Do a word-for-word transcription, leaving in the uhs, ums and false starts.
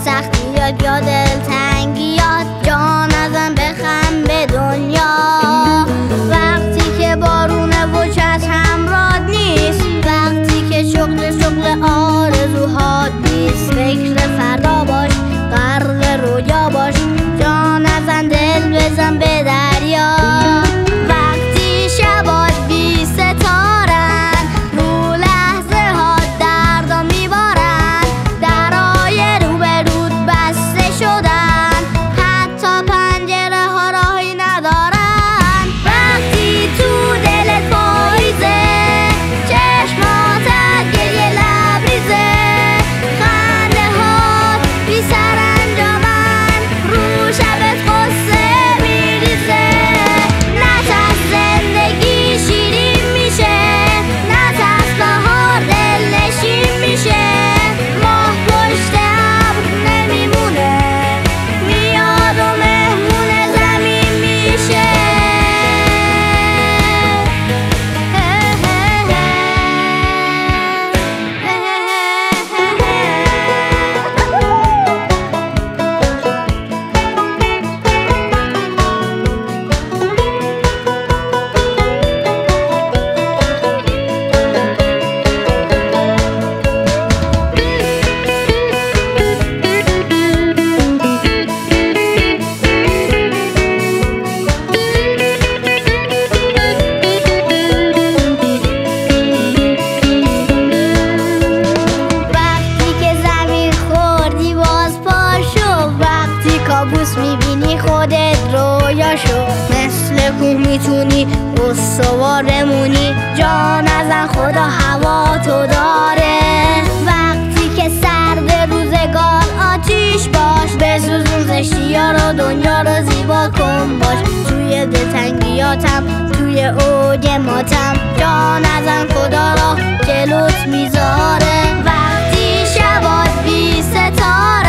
سختیات یا دلتنگیات، جان ازم بخم به دنیا. وقتی که بارونه و چتر همراه نیست، وقتی که شغل شغل آرزوهات نیست، فکر فردا باش، غرق رویا باش، جان ازم دل بزن به دریا. وقتی شبات بی ستارن، رو لحظه ها دردا میبارن، درای رو به رود بسته شدن، حتی پنجره ها راهی ندارن. وقتی تو دلت پاییزه، چشماتت گریه لبریزه، خنده هات بی سرانجامن، رو شبت قصه میریزه. نترس زندگی شیرین میشه، نترس بهار دلنشین میشه، ماه پشت ابر نمیمونه، میاد و مهمون زمین میشه. وقتی که زمین خوردی باز پاشو، وقتی کابوس میبینی خودت رویا شو، مثل کوه میتونی استوار بمونی، جان ازن خدا هوا تو داره. وقتی که سرد روزگار آتیش باش، بسوزون زشتیا رو، دنیا رو زیبا کن باش، توی دلتنگیاتم، توی اوج ماتم، جان ازن خدا را جلوت میذاره. وقتی شبات بی ستاره